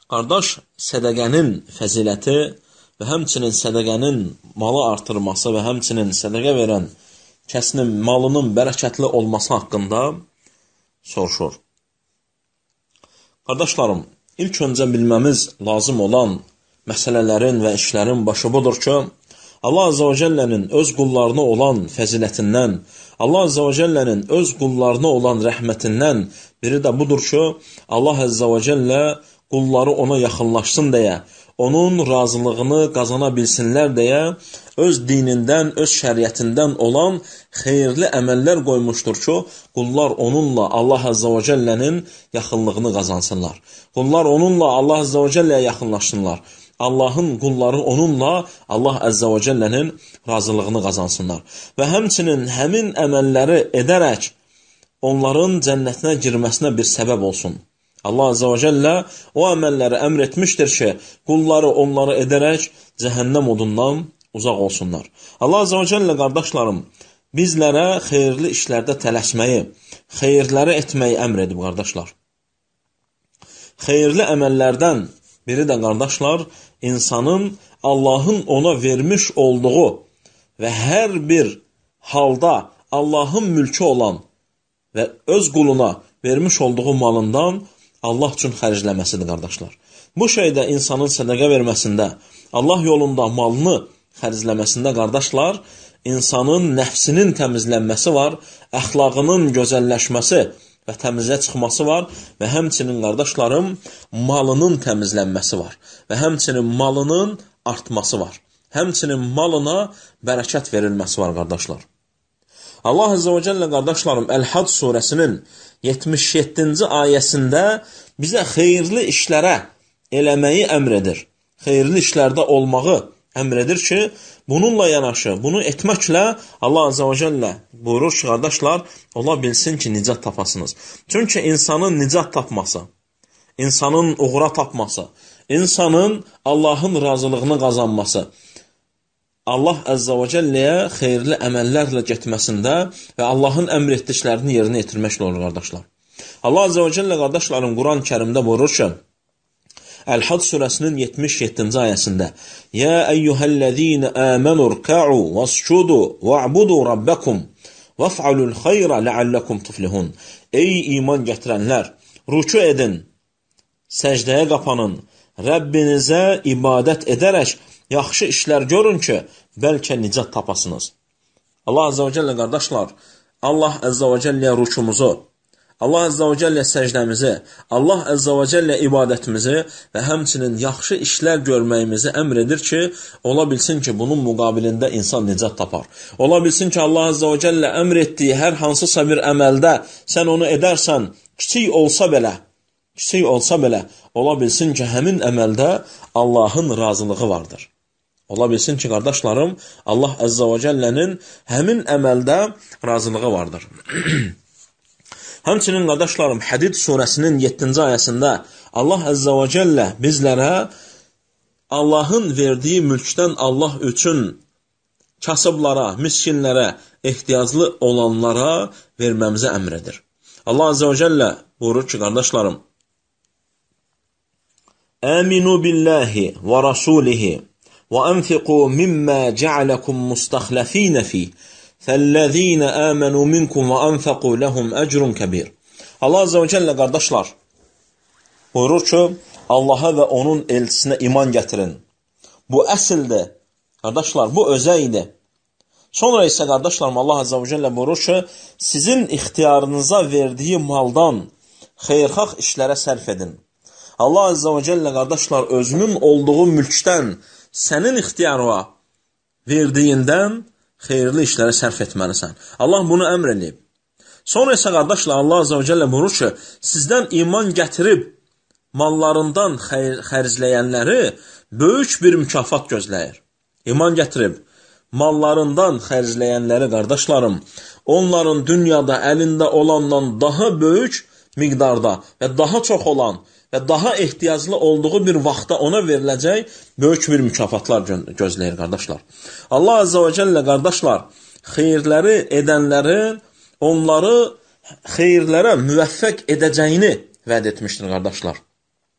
Qardaş, sədəqənin fəziləti və həmçinin sədəqənin malı artırması və həmçinin sədəqə verən kəsinin malının bərəkətli olması haqqında soruşur. Qardaşlarım, ilk öncə bilməmiz lazım olan məsələlərin və işlərin başı budur ki, Allah Azza və Cəllənin öz qullarına olan fəzilətindən, Allah Azza və Cəllənin öz qullarına olan rəhmətindən biri də budur ki, Allah Azza və Cəllə qulları ona yaxınlaşsın deyə, onun razılığını qazana bilsinlər deyə, öz dinindən, öz şəriətindən olan xeyirli əməllər qoymuşdur ki, qullar onunla Allah Azza və Cəllənin yaxınlığını qazansınlar. Qullar onunla Allah Azza və Cəlləyə yaxınlaşsınlar. Allahın qulları onunla Allah Əzzə və Cəllənin razılığını qazansınlar. Və həmçinin həmin əməlləri edərək onların cənnətinə girməsinə bir səbəb olsun. Allah Əzzə və Cəllə o əməlləri əmr etmişdir ki, qulları onları edərək cəhənnəm odundan uzaq olsunlar. Allah Əzzə və Cəllə, qardaşlarım, bizlərə xeyirli işlərdə tələsməyi, xeyirləri etməyi əmr edib, qardaşlar. Xeyirli əməllərdən biri də, qardaşlar, insanın Allahın ona vermiş olduğu və hər bir halda Allahın mülkü olan və öz quluna vermiş olduğu malından Allah üçün xərcləməsidir, qardaşlar. Bu şeydə insanın sədəqə verməsində, Allah yolunda malını xərcləməsində, qardaşlar, insanın nəfsinin təmizlənməsi var, əxlaqının gözəlləşməsi və təmizə çıxması var və həmçinin, qardaşlarım, malının təmizlənməsi var və həmçinin malının artması var. Həmçinin malına bərəkət verilməsi var, qardaşlar. Allah Azza və Cəllə, qardaşlarım, Əl-Hac surəsinin 77-ci ayəsində bizə xeyirli işlərə eləməyi əmr edir. Xeyirli işlərdə olmağı əmr edir ki, bununla yanaşı, bunu etməklə Allah Azza və Cəllə buyurur ki, qardaşlar, ola bilsin ki, nicat tapasınız. Çünki insanın nicat tapması, insanın uğura tapması, insanın Allahın razılığını qazanması, Allah Əzzə və Cəlləyə xeyirli əməllərlə getməsində və Allahın əmr etdiklərini yerinə yetirməklə olur, qardaşlar. Allah Əzzə və Cəllə, qardaşlarım, Quran-ı Kərimdə buyurur ki, Əl-Hac surəsinin 77-ci ayəsində Yə əyyuhəl-ləzīnə əmənur kə'u vəscudu və'budu rabbəkum vəf'alul xeyrə ləalləkum tuflihun. Ey iman gətirənlər, rüku edin, səcdəyə qapanın, Rəbbinizə ibadət edərək yaxşı işlər görün ki, bəlkə nicat tapasınız. Allah Əzzə və Cəllə, qardaşlar, Allah Əzzə və Cəlləyə rükumuzu, Allah Əzzə və Cəllə səcdəmizi, Allah Əzzə və Cəllə ibadətimizi və həmçinin yaxşı işlər görməyimizi əmr edir ki, ola bilsin ki, bunun müqabilində insan nicat tapar. Ola bilsin ki, Allah Əzzə və Cəllə əmr etdiyi hər hansısa bir əməldə sən onu edərsən, kiçik olsa belə, ola bilsin ki, həmin əməldə Allahın razılığı vardır. Ola bilsin ki, qardaşlarım, Allah Əzzə və Cəllənin həmin əməldə razılığı vardır. Həmçinin, qardaşlarım, Hədid surəsinin 7-ci ayəsində Allah Əzzə və Cəllə bizlərə Allahın verdiyi mülkdən Allah üçün kasıblara, miskinlərə, ehtiyaclı olanlara verməmizə əmr edir. Allah Əzzə və Cəllə buyurur ki, qardaşlarım, Əminu billahi və rasulihi və ənfiqu mimmə cəaləkum mustaxləfinə fih فَالَّذ۪ينَ آمَنُوا مِنْكُمْ وَأَنْفَقُوا لَهُمْ أَجْرٌ كَبِيرٌ. Allah Azze ve Celle, qardaşlar, buyurur ki, Allaha və onun elçisinə iman gətirin. Bu əsildir, qardaşlar, bu özəydir. Sonra isə, qardaşlarım, Allah Azze ve Celle buyurur ki, sizin ixtiyarınıza verdiyi maldan xeyirxah işlərə sərf edin. Allah Azze ve Celle, qardaşlar, özünün olduğu mülkdən sənin ixtiyarına verdiyindən xeyirli işlərə sərf etməlisən. Allah bunu əmr edib. Sonra isə, qardaşlar, Allah Azze və Cəllə buyurur ki, sizdən iman gətirib mallarından xərcləyənləri böyük bir mükafat gözləyir. İman gətirib mallarından xərcləyənləri, qardaşlarım, onların dünyada əlində olandan daha böyük miqdarda və daha çox olan və daha ehtiyaclı olduğu bir vaxtda ona veriləcək böyük bir mükafatlar gözləyir, qardaşlar. Allah Azza və Cəllə, qardaşlar, xeyirləri edənlərin onları xeyirlərə müvəffəq edəcəyini vəd etmişdir, qardaşlar.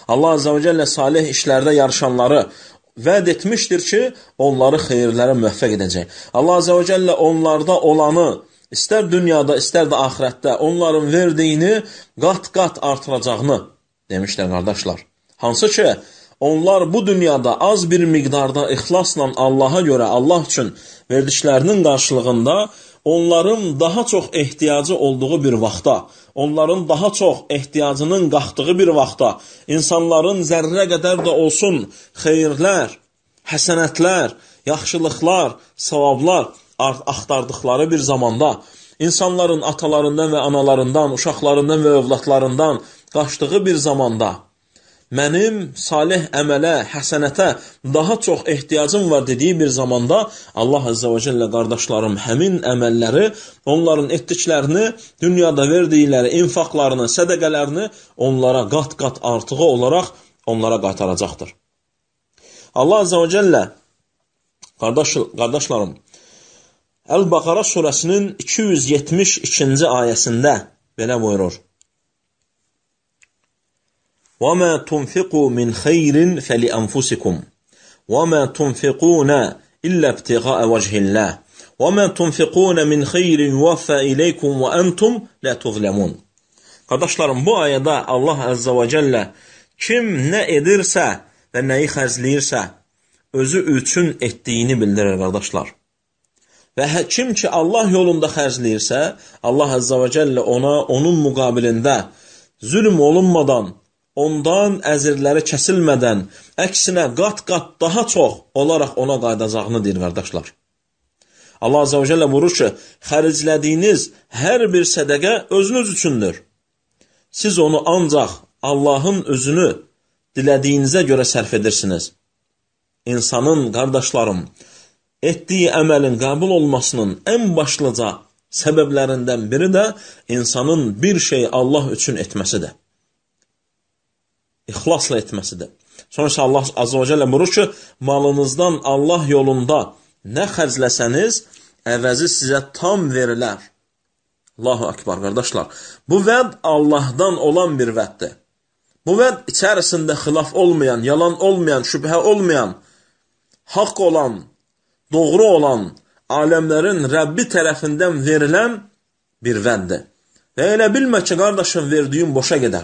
Allah Azze və Cəllə salih işlərdə yarışanları vəd etmişdir ki, onları xeyirlərə müvəffəq edəcək. Allah Azze və Cəllə onlarda olanı, istər dünyada, istər də axirətdə onların verdiyini qat-qat artıracağını demişlər, qardaşlar. Hansı ki, onlar bu dünyada az bir miqdarda ixlasla Allaha görə, Allah üçün verdiklərinin qarşılığında onların daha çox ehtiyacı olduğu bir vaxtda, onların daha çox ehtiyacının qalxdığı bir vaxtda, insanların zərrə qədər də olsun xeyirlər, həsənətlər, yaxşılıqlar, savablar axtardıqları bir zamanda, insanların atalarından və analarından, uşaqlarından və övladlarından qaçdığı bir zamanda, mənim salih əmələ, həsənətə daha çox ehtiyacım var dediyi bir zamanda Allah Azze və Cəllə, qardaşlarım, həmin əməlləri, onların etdiklərini, dünyada verdikləri infaqlarını, sədəqələrini onlara qat-qat artığı olaraq onlara qaytaracaqdır. Allah Azze və Cəllə, qardaşlarım, Əl-Bəqara surəsinin 272-ci ayəsində belə buyurur. وَمَا تُنْفِقُوا مِنْ خَيْرٍ فَلِأَنْفُسِكُمْ وَمَا تُنْفِقُونَ إِلَّا ابْتِغَاءَ وَجْهِ اللَّهِ وَمَا تُنْفِقُونَ مِنْ خَيْرٍ يُوَفَّى إِلَيْكُمْ وَأَنْتُمْ لَا تُظْلَمُونَ. Qardaşlarım, bu ayədə Allah Azza və Cəllə kim nə edirsə və nəyi xərcləyirsə, özü üçün etdiyini bildirir, qardaşlar. Və kim ki Allah yolunda xərcləyirsə, Allah Azza və Cəllə ona, onun müqabilində zülm olunmadan, ondan əzirləri kəsilmədən, əksinə qat-qat daha çox olaraq ona qaydacağını deyir, qardaşlar. Allah Azze və Cəllə buyurur ki, xərclədiyiniz hər bir sədəqə özünüz üçündür. Siz onu ancaq Allahın özünü dilədiyinizə görə sərf edirsiniz. İnsanın, qardaşlarım, etdiyi əməlin qəbul olmasının ən başlıca səbəblərindən biri də insanın bir şey Allah üçün etməsidir. İxlasla etməsidir. Sonra isə Allah Azze və Cəllə buyurur ki, malınızdan Allah yolunda nə xərcləsəniz, əvəzi sizə tam verilər. Allahu Akbar, qardaşlar. Bu vəd Allahdan olan bir vəddir. Bu vəd içərisində xilaf olmayan, yalan olmayan, şübhə olmayan, haqq olan, doğru olan, aləmlərin Rəbbi tərəfindən verilən bir vəddir. Və elə bilmə ki, qardaşım, verdiyin boşa gedər.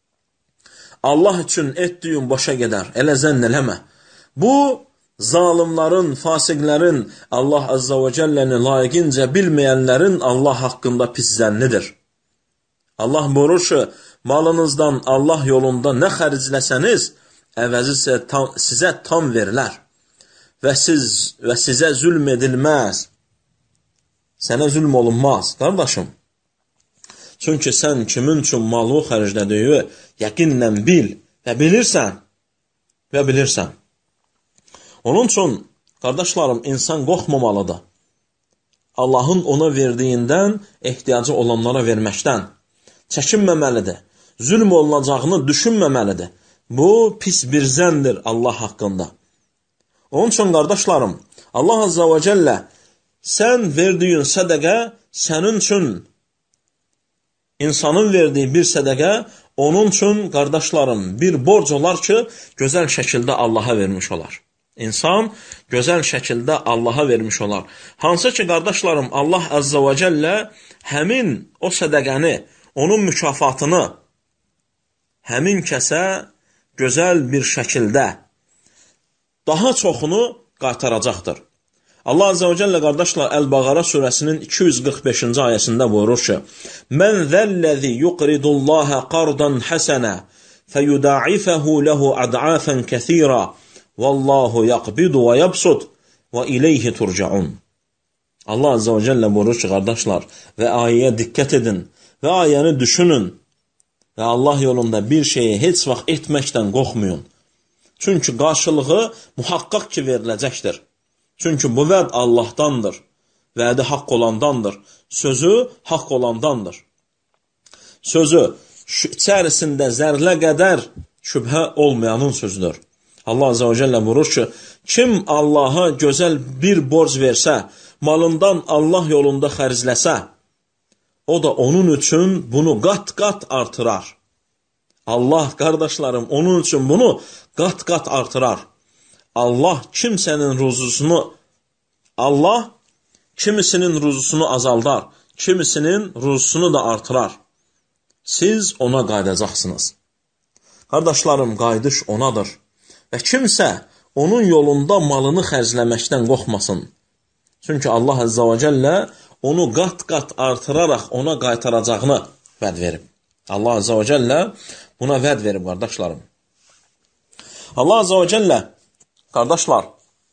Allah üçün etdiyin boşa gedər, elə zənn eləmə. Bu, zalimların, fasiqlərin, Allah Azza və Cəlləni layiqincə bilməyənlərin Allah haqqında pis zənnidir. Allah buyurur ki, malınızdan Allah yolunda nə xərcləsəniz, əvəzi sizə tam verilər və sizə zülm edilməz. Sənə zülm olunmaz, qardaşım. Çünki sən kimin üçün malı xərclədiyi yəqinlə bil və bilirsən. Onun üçün, qardaşlarım, insan qorxmamalıdır. Allahın ona verdiyindən ehtiyacı olanlara verməkdən çəkinməməlidir. Zülm olunacağını düşünməməlidir. Bu, pis bir zəndir Allah haqqında. Onun üçün, qardaşlarım, Allah Azza və Cəllə sən verdiyin sədəqə sənin üçün, insanın verdiyi bir sədəqə onun üçün, qardaşlarım, bir borc olar ki, gözəl şəkildə Allaha vermiş olar. İnsan gözəl şəkildə Allaha vermiş olar. Hansı ki, qardaşlarım, Allah Azza və Cəllə həmin o sədəqəni, onun mükafatını həmin kəsə gözəl bir şəkildə daha çoxunu qaytaracaqdır. Allah Azza və Cəllə, qardaşlar, Əl-Bəqara surəsinin 245-ci ayəsində buyurur ki, Mən zəlləzi yuqridullaha qardan həsənə fəyuda'ifəhu ləhu ad'afən kəthira Vallahu yaqbidu və yabsud və ileyhi turcaun. Allah Azza və Cəllə buyurur ki, qardaşlar, və ayəyə diqqət edin və ayəni düşünün və Allah yolunda bir şeyi heç vaxt etməkdən qorxmayın. Çünki qarşılığı muhaqqaq ki veriləcəkdir. Çünki bu vəd Allahdandır, vədi haqq olandandır, sözü haqq olandandır. Sözü içərisində zərlə qədər şübhə olmayanın sözüdür. Allah Azza və Cəllə buyurur ki, kim Allaha gözəl bir borc versə, malından Allah yolunda xərcləsə, o da onun üçün bunu qat-qat artırar. Allah, qardaşlarım, onun üçün bunu qat-qat artırar. Allah kimisinin ruzusunu azaldar, kimisinin ruzusunu da artırar. Siz ona qaydacaqsınız. Qardaşlarım, qayıdış onadır. Və kimsə onun yolunda malını xərcləməkdən qorxmasın. Çünki Allah Əzzə və Cəllə onu qat-qat artıraraq ona qaytaracağını vəd verib. Allah Əzzə və Cəllə buna vəd verib, qardaşlarım. Allah Əzzə və Cəllə, qardaşlar,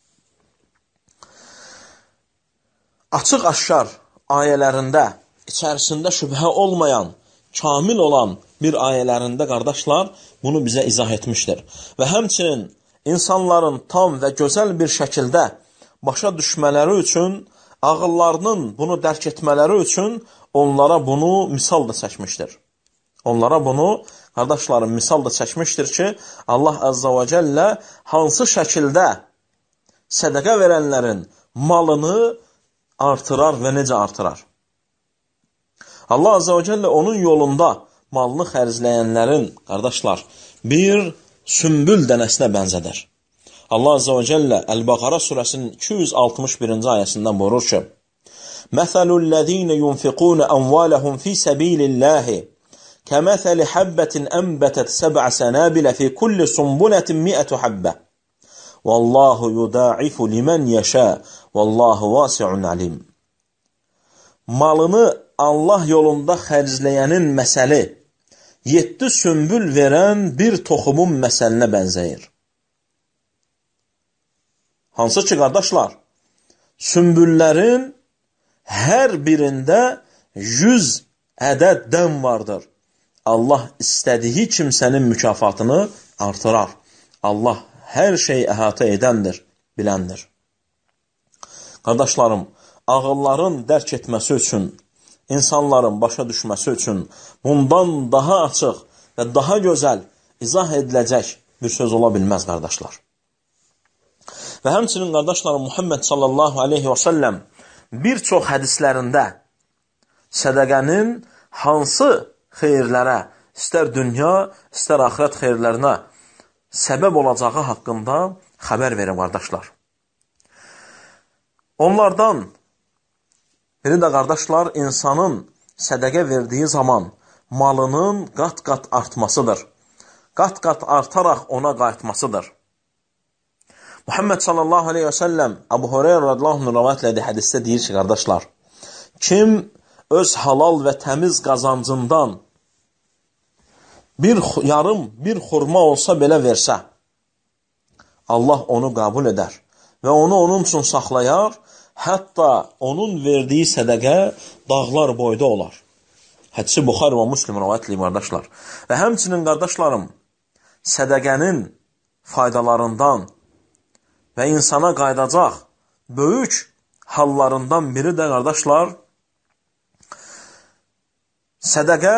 açıq-aşkar ayələrində, içərisində şübhə olmayan, kamil olan bir ayələrində, qardaşlar, bunu bizə izah etmişdir. Və həmçinin insanların tam və gözəl bir şəkildə başa düşmələri üçün, ağıllarının bunu dərk etmələri üçün onlara bunu misal da çəkmişdir. Onlara bunu, qardaşlarım, misal da çəkmişdir ki, Allah Əzzə və Cəllə hansı şəkildə sədəqə verənlərin malını artırar və necə artırar. Allah Əzzə və Cəllə onun yolunda malını xərcləyənlərin, qardaşlar, bir sümbül dənəsinə bənzədir. Allah Əzzə və Cəllə Əl-Bəqara surəsinin 261-ci ayəsindən buyurur ki, Məsəlul-ləzīnə yunfiqūnə əmvələhum fi səbililləhi kəməsəli həbbətin ənbətət səbə sənəbilə fi kulli sumbulətin mi'ətü həbbə. Vallahu yuda'ifu limən yəşə, vallahu vasi'un alim. Malını Allah yolunda xərcləyənin məsəli 7 sümbül verən bir toxumun məsəlinə bənzəyir. Hansı ki, qardaşlar, sümbüllərin hər birində 100 ədəd dən vardır. Allah istədiyi kimsənin mükafatını artırar. Allah hər şeyi əhatə edəndir, biləndir. Qardaşlarım, ağılların dərk etməsi üçün, insanların başa düşməsi üçün bundan daha açıq və daha gözəl izah ediləcək bir söz ola bilməz, qardaşlar. Və həmçinin, qardaşlarım, Muhammed sallallahu aleyhi və səlləm bir çox hədislərində sədəqənin hansı xeyirlərə, istər dünya, istər axirət xeyirlərinə səbəb olacağı haqqında xəbər verir, qardaşlar. Onlardan biri də, qardaşlar, insanın sədəqə verdiyi zaman malının qat-qat artmasıdır. Qat-qat artaraq ona qayıtmasıdır. Muhammed sallallahu aleyhi və səlləm Əbu Hüreyrə radiyallahu anh rivayət etdiyi hədisdə deyir ki, qardaşlar, kim öz halal və təmiz qazancından yarım bir xurma olsa belə versə, Allah onu qəbul edər və onu onun üçün saxlayar, hətta onun verdiyi sədəqə dağlar boyda olar. Hədisi Buxari və Müslim rivayət edir, qardaşlar. Və həmçinin, qardaşlarım, sədəqənin faydalarından və insana qaydacaq böyük hallarından biri də, qardaşlar, sədəqə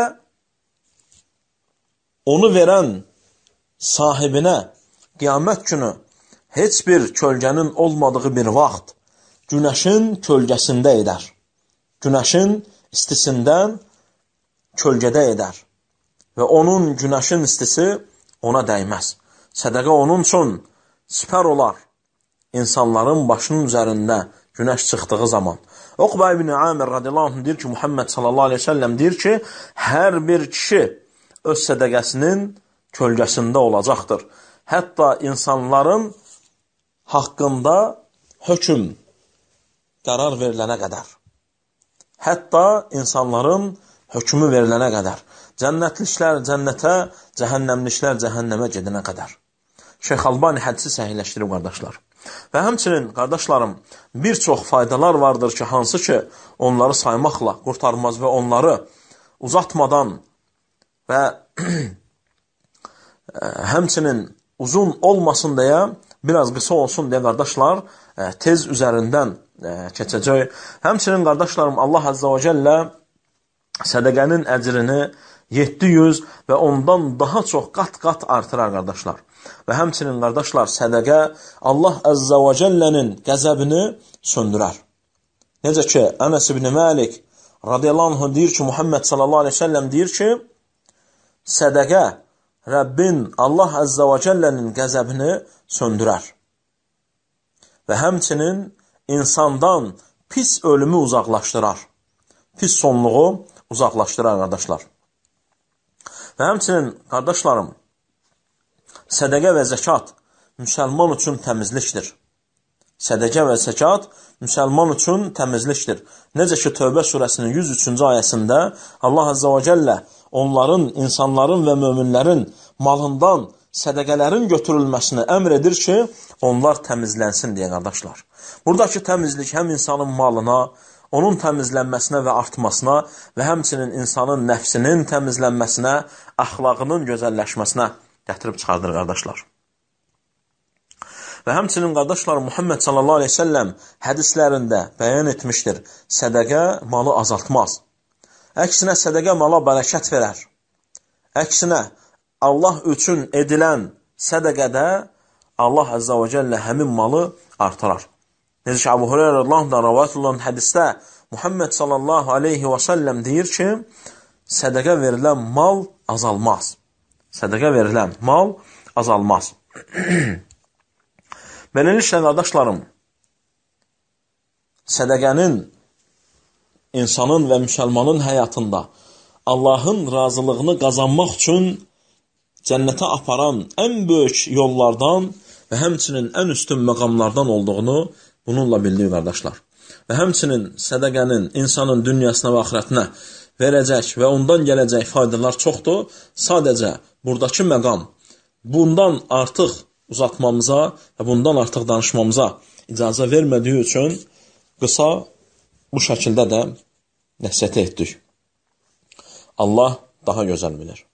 onu verən sahibinə qiyamət günü heç bir kölgənin olmadığı bir vaxt günəşin kölgəsində edər. Günəşin istisindən kölgədə edər. Və onun günəşin istisi ona dəyməz. Sədəqə onun üçün sipər olar insanların başının üzərində günəş çıxdığı zaman. Uqbə ibn Amir radiyallahu anh deyir ki, Muhammed sallallahu aleyhi ve sellem deyir ki, hər bir kişi öz sədəqəsinin kölgəsində olacaqdır. Hətta insanların haqqında hökm qərar verilənə qədər. Hətta insanların hökmü verilənə qədər. Cənnətliklər cənnətə, cəhənnəmliklər cəhənnəmə gedənə qədər. Şeyx Albani hədisi səhihləşdirib, qardaşlar. Və həmçinin, qardaşlarım, bir çox faydalar vardır ki, hansı ki, onları saymaqla qurtarmaz və onları uzatmadan və həmçinin uzun olmasın deyə, biraz qısa olsun deyə, qardaşlar, tez üzərindən keçəcək. Həmçinin, qardaşlarım, Allah Əzzə və Cəllə sədəqənin əcrini 700 və ondan daha çox qat-qat artırar, qardaşlar. Və həmçinin, qardaşlar, sədəqə Allah Əzzə və Cəllənin qəzəbini söndürər. Necə ki, Ənəs ibn Məlik radiyallahu anh deyir ki, Muhammed sallallahu aleyhi ve sellem deyir ki, sədəqə Rəbbin, Allah Əzzə və Cəllənin qəzəbini söndürər. Və həmçinin insandan pis ölümü uzaqlaşdırar. Pis sonluğu uzaqlaşdırar, qardaşlar. Və həmçinin, qardaşlarım, sədəqə və zəkat müsəlman üçün təmizlikdir. Sədəqə və zəkat müsəlman üçün təmizlikdir. Necə ki, Tövbə surəsinin 103-cü ayəsində Allah Əzzə və Cəllə onların, insanların və möminlərin malından sədəqələrin götürülməsini əmr edir ki, onlar təmizlənsin deyə, qardaşlar. Buradakı təmizlik həm insanın malına, onun təmizlənməsinə və artmasına və həmçinin insanın nəfsinin təmizlənməsinə, əxlaqının gözəlləşməsinə gətirib çıxardır, qardaşlar. Və həmçinin, qardaşlar, Muhammed sallallahu aleyhi ve sellem hədislərində bəyan etmişdir, sədəqə malı azaltmaz. Əksinə, sədəqə mala bərəkət verər. Əksinə, Allah üçün edilən sədəqədə Allah Əzzə və Cəllə həmin malı artırar. Necə ki, Əbu Hüreyrə radiyallahu rəvayət olunan hədisdə Muhammed sallallahu aleyhi və səlləm deyir ki, sədəqə verilən mal azalmaz. Sədəqə verilən mal azalmaz. Beləliklə, qardaşlarım, sədəqənin insanın və müsəlmanın həyatında Allahın razılığını qazanmaq üçün cənnətə aparan ən böyük yollardan və həmçinin ən üstün məqamlardan olduğunu bununla bildirir, qardaşlar. Və həmçinin sədəqənin insanın dünyasına və axirətinə verəcək və ondan gələcək faydalar çoxdur. Sadəcə buradakı məqam bundan artıq uzatmamıza və bundan artıq danışmamıza icazə vermədiyi üçün qısa bu şəkildə də nəsihət etdik. Allah daha gözəl bilir.